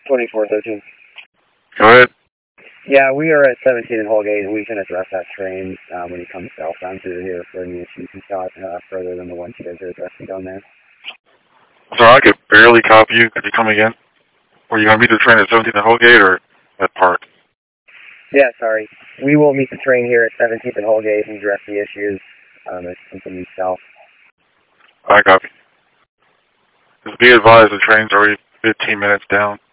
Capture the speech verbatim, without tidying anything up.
twenty-four thirteen. Go ahead. Yeah, we are at seventeen in Holgate, and we can address that train uh, when he comes southbound through here for any issues he's got uh, further than the ones you guys are addressing down there. Sorry, I could barely copy you. Could you come again? Were you going to meet the train at seventeenth and Holgate or at Park? Yeah, sorry. We will meet the train here at seventeenth and Holgate and address the issues um, as continues south. I copy. Just be advised the train's already fifteen minutes down.